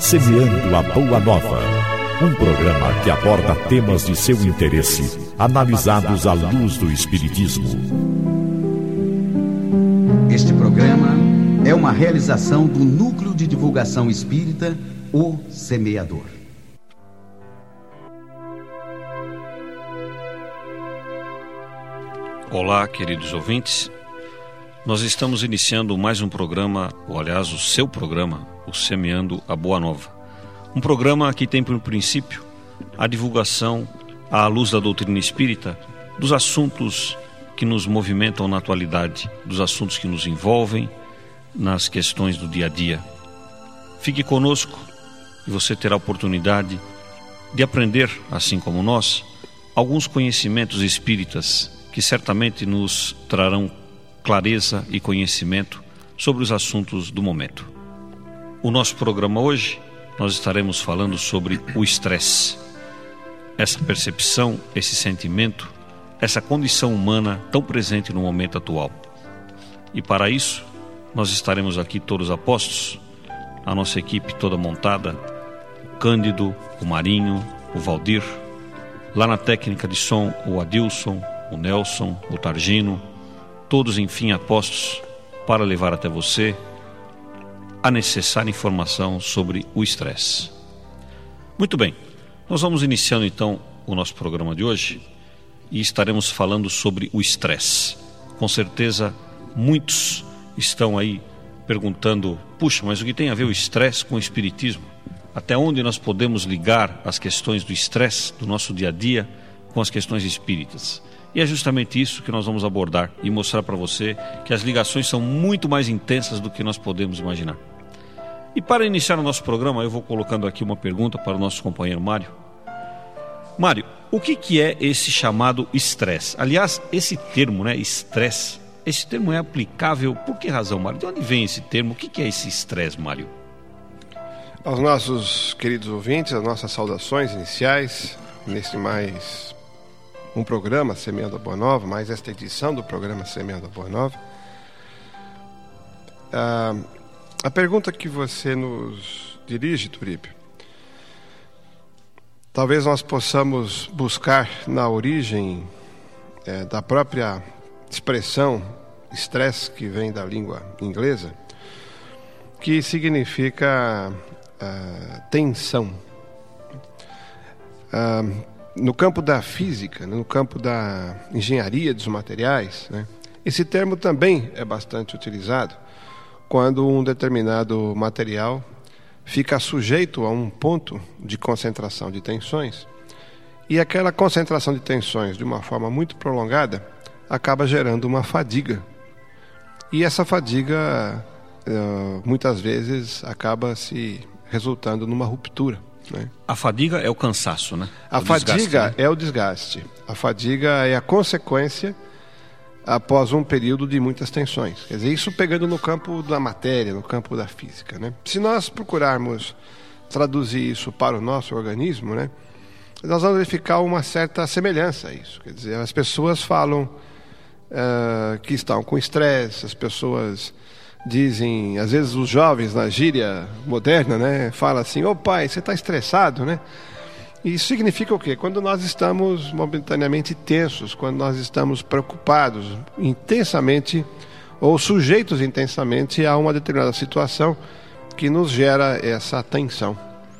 Semeando a Boa Nova. Um programa que aborda temas de seu interesse, analisados à luz do Espiritismo. Este programa é uma realização do Núcleo de Divulgação Espírita, O Semeador. Olá, queridos ouvintes. Nós estamos iniciando mais um programa, ou aliás, o seu programa, o Semeando a Boa Nova. Um programa que tem por princípio a divulgação, à luz da doutrina espírita, dos assuntos que nos movimentam na atualidade, dos assuntos que nos envolvem nas questões do dia a dia. Fique conosco e você terá a oportunidade de aprender, assim como nós, alguns conhecimentos espíritas que certamente nos trarão clareza e conhecimento sobre os assuntos do momento. O nosso programa hoje, nós estaremos falando sobre o estresse. Essa percepção, esse sentimento, essa condição humana tão presente no momento atual. E para isso, nós estaremos aqui todos apostos, a nossa equipe toda montada, o Cândido, o Marinho, o Valdir, lá na técnica de som, o Adilson, o Nelson, o Targino, todos enfim apostos para levar até você a necessária informação sobre o estresse. Muito bem, nós vamos iniciando então o nosso programa de hoje e estaremos falando sobre o estresse. Com certeza muitos estão aí perguntando, puxa, mas o que tem a ver o estresse com o espiritismo? Até onde nós podemos ligar as questões do estresse do nosso dia a dia com as questões espíritas? E é justamente isso que nós vamos abordar e mostrar para você que as ligações são muito mais intensas do que nós podemos imaginar. E para iniciar o nosso programa, eu vou colocando aqui uma pergunta para o nosso companheiro Mário. Mário, o que é esse chamado estresse? Aliás, esse termo, né, estresse, esse termo é aplicável por que razão, Mário? De onde vem esse termo? O que é esse estresse, Mário? Aos nossos queridos ouvintes, as nossas saudações iniciais, nesse mais um programa Semeando a Boa Nova, mais esta edição do programa Semeando a Boa Nova. A pergunta que você nos dirige, Turíbio, talvez nós possamos buscar na origem da própria expressão estresse, que vem da língua inglesa, que significa tensão. No campo da física, no campo da engenharia dos materiais, né, esse termo também é bastante utilizado quando um determinado material fica sujeito a um ponto de concentração de tensões e aquela concentração de tensões, de uma forma muito prolongada, acaba gerando uma fadiga. E essa fadiga, muitas vezes, acaba se resultando numa ruptura. Né? A fadiga é o cansaço, né? A fadiga é o desgaste. A fadiga é a consequência após um período de muitas tensões. Quer dizer, isso pegando no campo da matéria, no campo da física. Né? Se nós procurarmos traduzir isso para o nosso organismo, né, nós vamos verificar uma certa semelhança a isso. Quer dizer, as pessoas falam que estão com estresse, as pessoas dizem, às vezes os jovens na gíria moderna, né, falam assim, ô pai, você está estressado, né? Isso significa o quê? Quando nós estamos momentaneamente tensos, quando nós estamos preocupados intensamente ou sujeitos intensamente a uma determinada situação que nos gera essa tensão.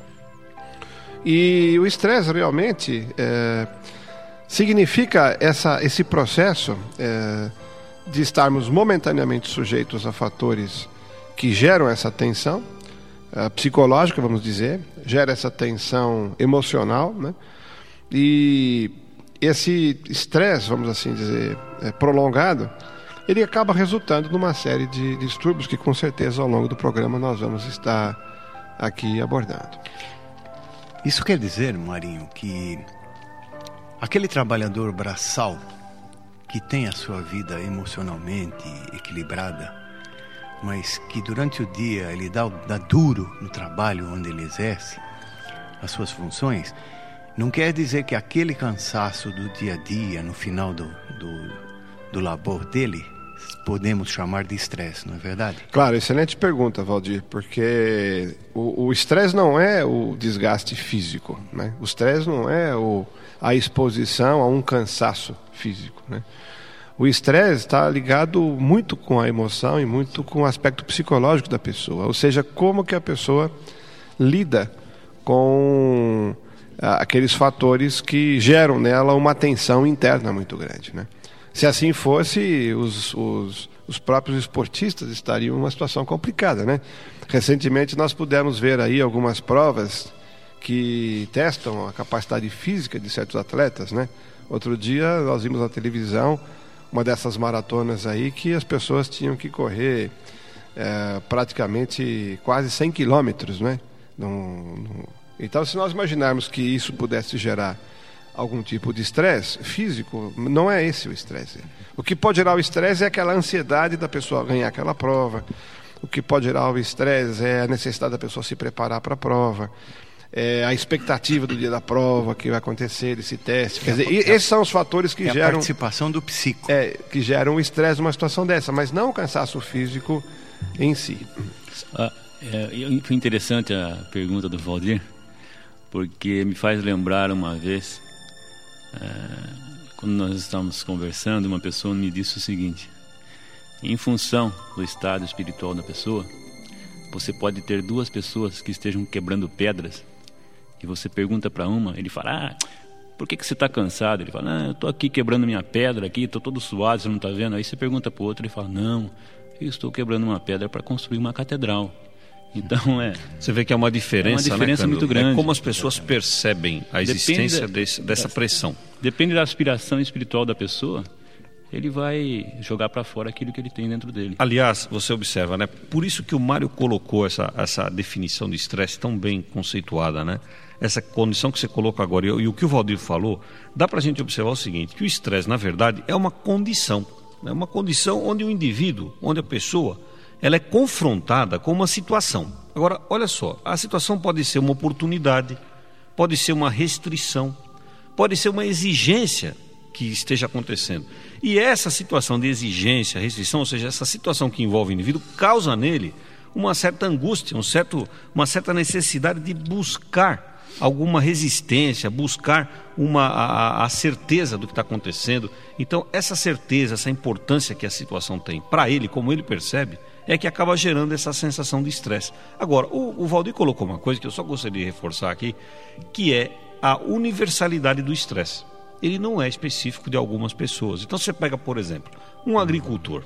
E o estresse realmente significa esse processo de estarmos momentaneamente sujeitos a fatores que geram essa tensão psicológica, vamos dizer, gera essa tensão emocional, né? E esse estresse, vamos assim dizer, prolongado, ele acaba resultando numa série de distúrbios que com certeza ao longo do programa nós vamos estar aqui abordando. Isso quer dizer, Marinho, que aquele trabalhador braçal que tem a sua vida emocionalmente equilibrada, mas que durante o dia ele dá duro no trabalho onde ele exerce as suas funções, não quer dizer que aquele cansaço do dia a dia, no final do labor dele, podemos chamar de estresse, não é verdade? Claro, excelente pergunta, Valdir, porque o estresse não é o desgaste físico, né? O estresse não é a exposição a um cansaço físico, né? O estresse está ligado muito com a emoção e muito com o aspecto psicológico da pessoa, ou seja, como que a pessoa lida com aqueles fatores que geram nela uma tensão interna muito grande, né? Se assim fosse, os próprios esportistas estariam em uma situação complicada, né? Recentemente nós pudemos ver aí algumas provas que testam a capacidade física de certos atletas, né? Outro dia nós vimos na televisão uma dessas maratonas aí que as pessoas tinham que correr praticamente quase 100 quilômetros, né? Então, se nós imaginarmos que isso pudesse gerar algum tipo de estresse físico, não é esse o estresse. O que pode gerar o estresse é aquela ansiedade da pessoa ganhar aquela prova. O que pode gerar o estresse é a necessidade da pessoa se preparar para a prova. A expectativa do dia da prova, que vai acontecer, esse teste. Quer dizer, esses são os fatores que geram... a participação do psico. Que geram o estresse numa situação dessa, mas não o cansaço físico em si. Foi interessante a pergunta do Valdir, porque me faz lembrar uma vez, quando nós estávamos conversando, uma pessoa me disse o seguinte: em função do estado espiritual da pessoa, você pode ter duas pessoas que estejam quebrando pedras, e você pergunta para uma, ele fala: por que você está cansado? Ele fala: eu estou aqui quebrando minha pedra, estou todo suado, você não está vendo? Aí você pergunta para o outro, ele fala: não, eu estou quebrando uma pedra para construir uma catedral. Então você vê que é uma diferença, né, muito grande. É como as pessoas percebem a existência dessa pressão. Depende da aspiração espiritual da pessoa, ele vai jogar para fora aquilo que ele tem dentro dele. Aliás, você observa, né? Por isso que o Mário colocou essa definição de estresse tão bem conceituada, né? Essa condição que você colocou agora e o que o Valdir falou, dá para a gente observar o seguinte: que o estresse, na verdade, é uma condição, né? Uma condição onde o indivíduo, onde a pessoa, ela é confrontada com uma situação. Agora, olha só, a situação pode ser uma oportunidade, pode ser uma restrição, pode ser uma exigência que esteja acontecendo. E essa situação de exigência, restrição, ou seja, essa situação que envolve o indivíduo, causa nele uma certa angústia, uma certa necessidade de buscar alguma resistência, buscar a certeza do que está acontecendo. Então, essa certeza, essa importância que a situação tem para ele, como ele percebe, é que acaba gerando essa sensação de estresse. Agora, o Valdir colocou uma coisa que eu só gostaria de reforçar aqui, que é a universalidade do estresse. Ele não é específico de algumas pessoas. Então você pega, por exemplo, um agricultor.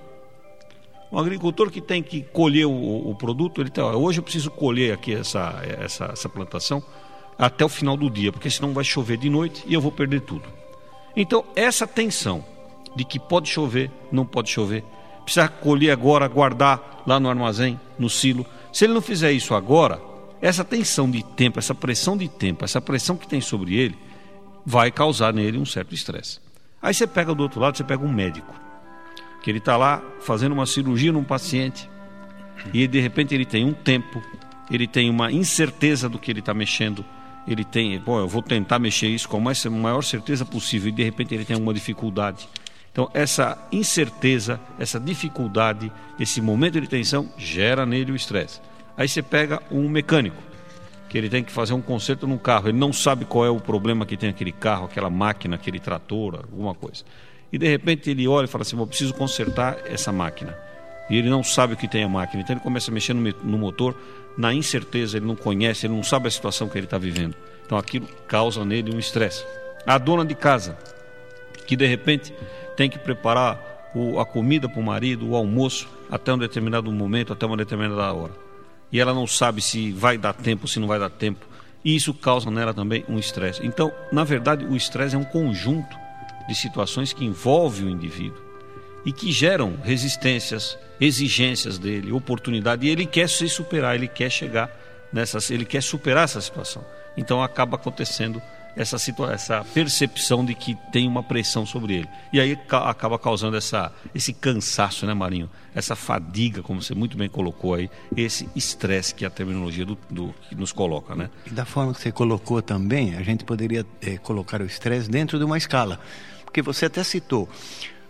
Um agricultor que tem que colher o produto, ele tá, hoje eu preciso colher aqui essa plantação até o final do dia, porque senão vai chover de noite e eu vou perder tudo. Então, essa tensão de que pode chover, não pode chover, precisa colher agora, guardar lá no armazém, no silo. Se ele não fizer isso agora, essa tensão de tempo, essa pressão de tempo, essa pressão que tem sobre ele, vai causar nele um certo estresse. Aí você pega do outro lado, você pega um médico, que ele está lá fazendo uma cirurgia num paciente, e de repente ele tem um tempo, ele tem uma incerteza do que ele está mexendo, ele tem, eu vou tentar mexer isso com a maior certeza possível, e de repente ele tem alguma dificuldade. Então essa incerteza, essa dificuldade, esse momento de tensão gera nele o estresse. Aí você pega um mecânico, que ele tem que fazer um conserto num carro, ele não sabe qual é o problema que tem aquele carro, aquela máquina, aquele trator, alguma coisa. E de repente ele olha e fala assim: eu preciso consertar essa máquina. E ele não sabe o que tem a máquina, então ele começa a mexer no motor, na incerteza, ele não conhece, ele não sabe a situação que ele está vivendo. Então aquilo causa nele um estresse. A dona de casa, que de repente tem que preparar a comida para o marido, o almoço, até um determinado momento, até uma determinada hora. E ela não sabe se vai dar tempo, se não vai dar tempo. E isso causa nela também um estresse. Então, na verdade, o estresse é um conjunto de situações que envolve o indivíduo e que geram resistências, exigências dele, oportunidade. E ele quer se superar, ele quer chegar ele quer superar essa situação. Então acaba acontecendo essa percepção de que tem uma pressão sobre ele. E aí acaba causando esse cansaço, né, Marinho? Essa fadiga, como você muito bem colocou aí, esse estresse que a terminologia que nos coloca, né? E da forma que você colocou também, a gente poderia colocar o estresse dentro de uma escala. Porque você até citou,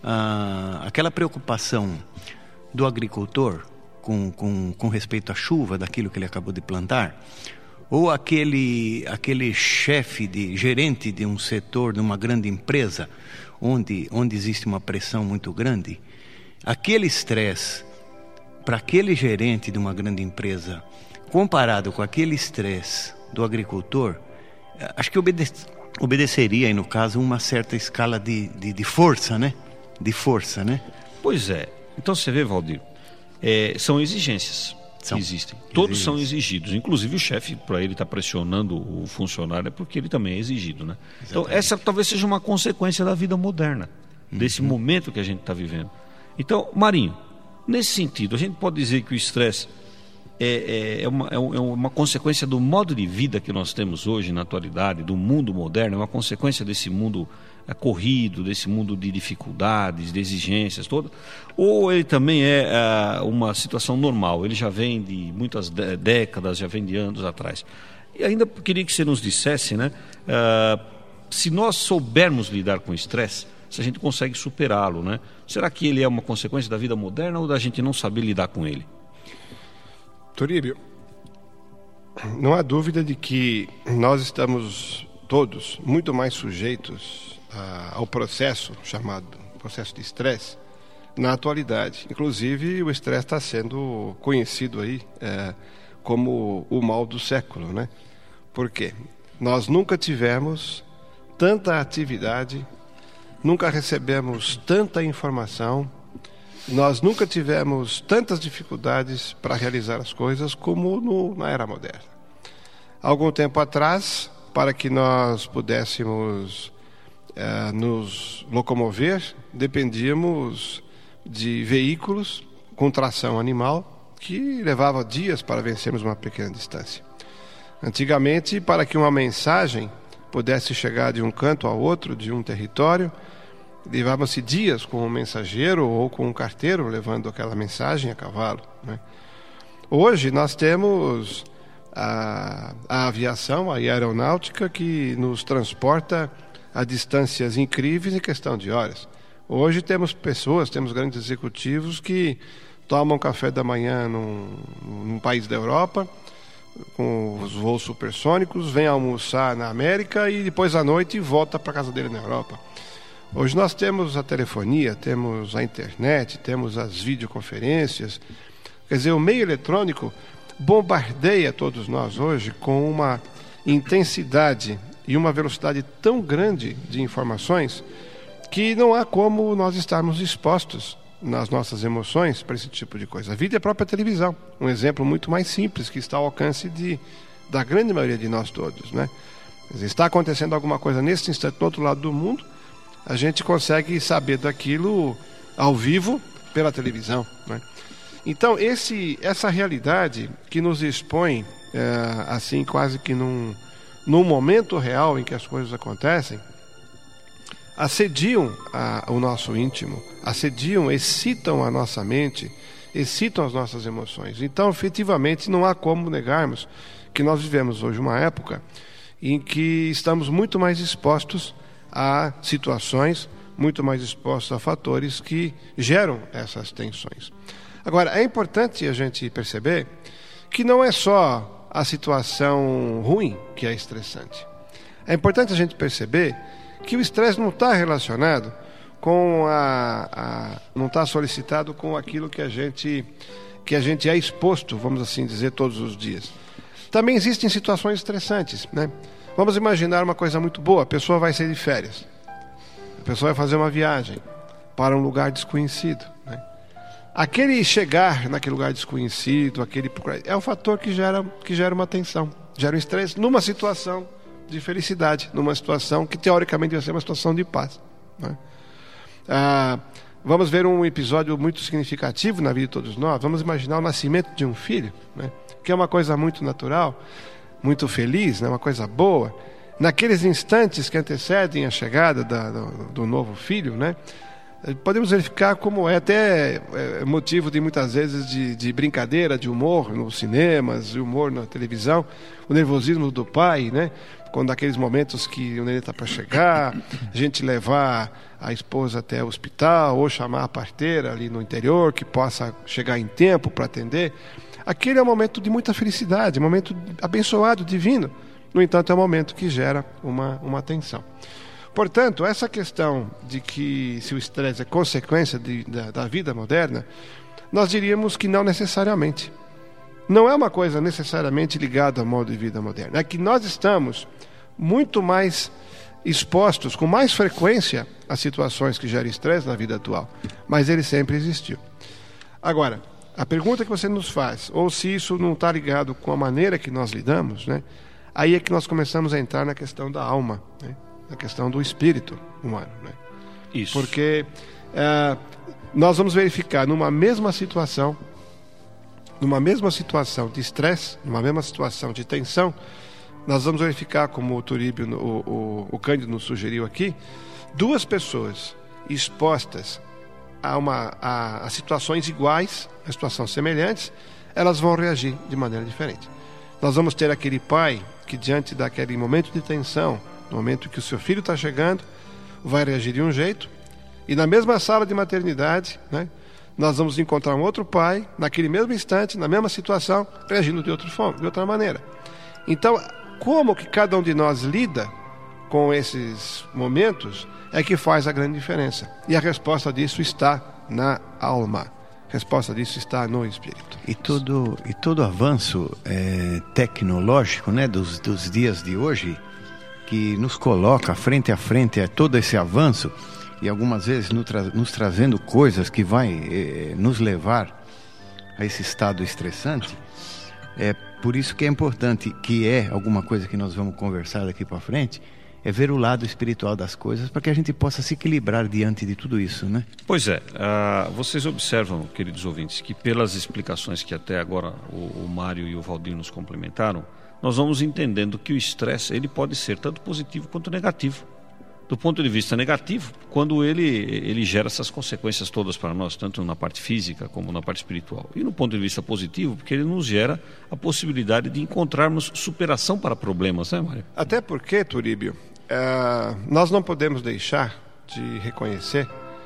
aquela preocupação do agricultor com respeito à chuva, daquilo que ele acabou de plantar, ou aquele chefe, gerente de um setor, de uma grande empresa, onde existe uma pressão muito grande, aquele estresse para aquele gerente de uma grande empresa, comparado com aquele estresse do agricultor, acho que obedeceria aí, no caso, uma certa escala de força, né? De força, né? Pois é. Então você vê, Valdir, são exigências que existem. Todos são exigidos. Inclusive o chefe, para ele estar pressionando o funcionário, é porque ele também é exigido, né? Então essa talvez seja uma consequência da vida moderna, desse momento que a gente está vivendo. Então, Marinho, nesse sentido, a gente pode dizer que o estresse é uma consequência do modo de vida que nós temos hoje na atualidade, do mundo moderno, é uma consequência desse mundo corrido, desse mundo de dificuldades, de exigências todas, ou ele também é uma situação normal, ele já vem de muitas décadas, já vem de anos atrás. E ainda queria que você nos dissesse, né, se nós soubermos lidar com o estresse, se a gente consegue superá-lo, né? Será que ele é uma consequência da vida moderna ou da gente não saber lidar com ele? Toribio, não há dúvida de que nós estamos todos muito mais sujeitos ao processo chamado processo de estresse na atualidade. Inclusive, o estresse está sendo conhecido aí como o mal do século, né? Por quê? Nós nunca tivemos tanta atividade, nunca recebemos tanta informação, nós nunca tivemos tantas dificuldades para realizar as coisas como na era moderna. Há algum tempo atrás, para que nós pudéssemos nos locomover, dependíamos de veículos com tração animal que levava dias para vencermos uma pequena distância. Antigamente, para que uma mensagem pudesse chegar de um canto ao outro, de um território, levava-se dias com um mensageiro ou com um carteiro levando aquela mensagem a cavalo, né? Hoje nós temos a aviação, a aeronáutica, que nos transporta a distâncias incríveis em questão de horas. Hoje temos grandes executivos que tomam café da manhã num país da Europa, com os voos supersônicos, vêm almoçar na América e depois à noite volta para a casa dele na Europa. Hoje nós temos a telefonia, temos a internet, temos as videoconferências. Quer dizer, o meio eletrônico bombardeia todos nós hoje com uma intensidade e uma velocidade tão grande de informações que não há como nós estarmos expostos nas nossas emoções para esse tipo de coisa. A vida é a própria televisão, um exemplo muito mais simples que está ao alcance da grande maioria de nós todos, né? Quer dizer, está acontecendo alguma coisa nesse instante do outro lado do mundo, a gente consegue saber daquilo ao vivo pela televisão, né? Então, essa realidade que nos expõe, assim, quase que num momento real em que as coisas acontecem, assediam o nosso íntimo, excitam a nossa mente, excitam as nossas emoções. Então, efetivamente, não há como negarmos que nós vivemos hoje uma época em que estamos muito mais expostos a situações, muito mais expostos a fatores que geram essas tensões. Agora, é importante a gente perceber que não é só a situação ruim que é estressante. É importante a gente perceber que o estresse não está relacionado com não está solicitado com aquilo que a gente é exposto, vamos assim dizer, todos os dias. Também existem situações estressantes, né? Vamos imaginar uma coisa muito boa: a pessoa vai sair de férias, a pessoa vai fazer uma viagem para um lugar desconhecido, né? Aquele chegar naquele lugar desconhecido, é um fator que gera uma tensão, gera um estresse numa situação de felicidade, numa situação que teoricamente deve ser uma situação de paz, né? Vamos ver um episódio muito significativo na vida de todos nós. Vamos imaginar o nascimento de um filho, né? Que é uma coisa muito natural, muito feliz, né? Uma coisa boa. Naqueles instantes que antecedem a chegada do novo filho, né? Podemos verificar como é até motivo de muitas vezes de brincadeira, de humor nos cinemas, de humor na televisão, o nervosismo do pai, né? Quando aqueles momentos que o neném está para chegar, a gente levar a esposa até o hospital ou chamar a parteira ali no interior que possa chegar em tempo para atender. Aquele é um momento de muita felicidade, um momento abençoado, divino. No entanto, é um momento que gera uma tensão. Portanto, essa questão de que se o estresse é consequência da vida moderna, nós diríamos que não necessariamente. Não é uma coisa necessariamente ligada ao modo de vida moderno. É que nós estamos muito mais expostos, com mais frequência, a situações que geram estresse na vida atual. Mas ele sempre existiu. Agora, a pergunta que você nos faz, ou se isso não está ligado com a maneira que nós lidamos, né? Aí é que nós começamos a entrar na questão da alma, né? Na questão do espírito humano, né? Isso. Porque nós vamos verificar numa mesma situação de estresse, numa mesma situação de tensão, nós vamos verificar, como o Turíbio, o Cândido nos sugeriu aqui, duas pessoas expostas a situações iguais, a situações semelhantes, elas vão reagir de maneira diferente. Nós vamos ter aquele pai que, diante daquele momento de tensão, no momento que o seu filho está chegando, vai reagir de um jeito, e na mesma sala de maternidade, né, nós vamos encontrar um outro pai, naquele mesmo instante, na mesma situação, reagindo de outra maneira. Então, como que cada um de nós lida com esses momentos é que faz a grande diferença. E a resposta disso está na alma. A resposta disso está no espírito. E todo avanço tecnológico, né, dos dias de hoje, que nos coloca frente a frente a todo esse avanço, e algumas vezes nos trazendo coisas que vai nos levar a esse estado estressante. É por isso que é importante, que é alguma coisa que nós vamos conversar daqui para frente, é ver o lado espiritual das coisas, para que a gente possa se equilibrar diante de tudo isso, né? Pois é, vocês observam, queridos ouvintes, que pelas explicações que até agora o Mário e o Valdir nos complementaram, nós vamos entendendo que o estresse ele pode ser tanto positivo quanto negativo. Do ponto de vista negativo, quando ele gera essas consequências todas para nós, tanto na parte física como na parte espiritual. E no ponto de vista positivo, porque ele nos gera a possibilidade de encontrarmos superação para problemas, né, Mário? Até porque, Turíbio, nós não podemos deixar de reconhecer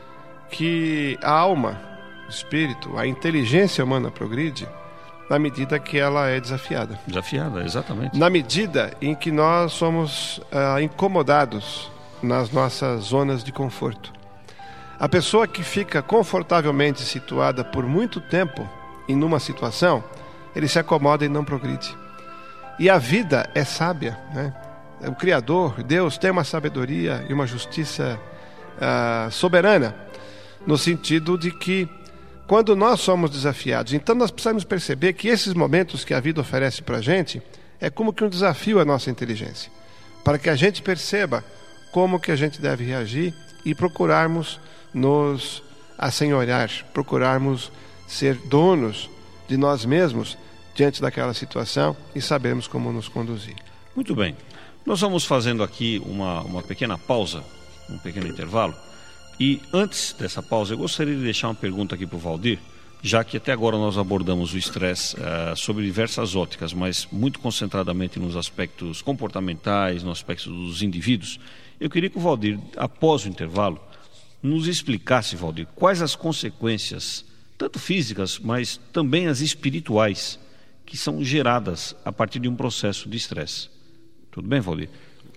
que a alma, o espírito, a inteligência humana progride na medida que ela é desafiada. Desafiada, exatamente. Na medida em que nós somos incomodados nas nossas zonas de conforto. A pessoa que fica confortavelmente situada por muito tempo em uma situação, ele se acomoda e não progride. E a vida é sábia, né? O Criador, Deus, tem uma sabedoria e uma justiça soberana, no sentido de que quando nós somos desafiados, então nós precisamos perceber que esses momentos que a vida oferece para a gente é como que um desafio à nossa inteligência, para que a gente perceba como que a gente deve reagir e procurarmos nos assenhorear, procurarmos ser donos de nós mesmos diante daquela situação e sabermos como nos conduzir. Muito bem. Nós vamos fazendo aqui uma pequena pausa, um pequeno intervalo. E antes dessa pausa, eu gostaria de deixar uma pergunta aqui para o Valdir, já que até agora nós abordamos o estresse sobre diversas óticas, mas muito concentradamente nos aspectos comportamentais, nos aspectos dos indivíduos. Eu queria que o Valdir, após o intervalo, nos explicasse, Valdir, quais as consequências, tanto físicas, mas também as espirituais, que são geradas a partir de um processo de estresse. Tudo bem, Valdir?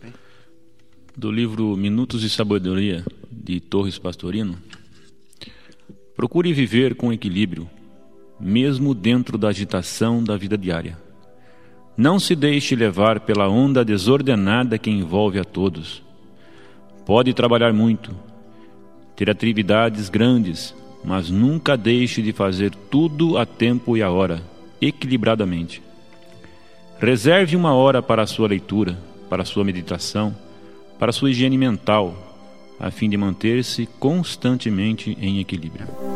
Do livro Minutos de Sabedoria, de Torres Pastorino: procure viver com equilíbrio, mesmo dentro da agitação da vida diária. Não se deixe levar pela onda desordenada que envolve a todos. Pode trabalhar muito, ter atividades grandes, mas nunca deixe de fazer tudo a tempo e a hora, equilibradamente. Reserve uma hora para a sua leitura, para a sua meditação, para a sua higiene mental, a fim de manter-se constantemente em equilíbrio.